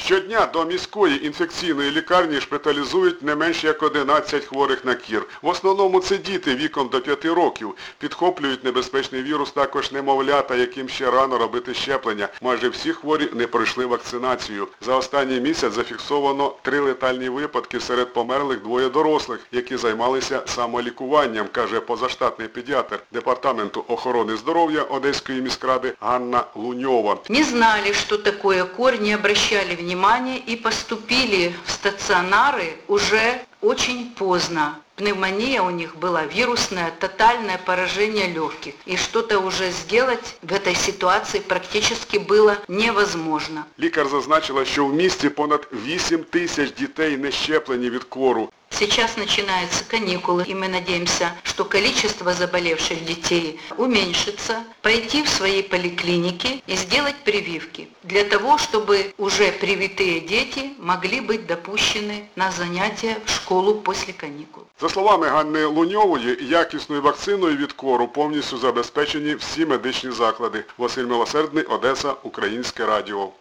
Щодня до міської інфекційної лікарні шпиталізують не менше як 11 хворих на кір. В основному це діти віком до 5 років. Підхоплюють небезпечний вірус також немовлята, яким ще рано робити щеплення. Майже всі хворі не пройшли вакцинацію. За останній місяць зафіксовано 3 летальні випадки, серед померлих 2 дорослих, які займалися самолікуванням, каже позаштатний педіатр Департаменту охорони здоров'я Одеської міськради Ганна Луньова. Не знали, что такое кор, не обращали внимания и поступили в стационары уже очень поздно. Пневмония у них была вирусная, тотальное поражение легких. И что-то уже сделать в этой ситуации практически было невозможно. Лікар зазначила, що в місті понад 8 тисяч дітей не щеплені від кору. Сейчас начинаются каникулы, и мы надеемся, что количество заболевших детей уменьшится, пойти в свои поликлиники и сделать прививки, для того, чтобы уже привитые дети могли быть допущены на занятия в школу после каникул. За словами Ганни Луньової, якісною вакциною від кору повністю забезпечені всі медичні заклади. Василь Милосердний, Одеса, Українське радіо.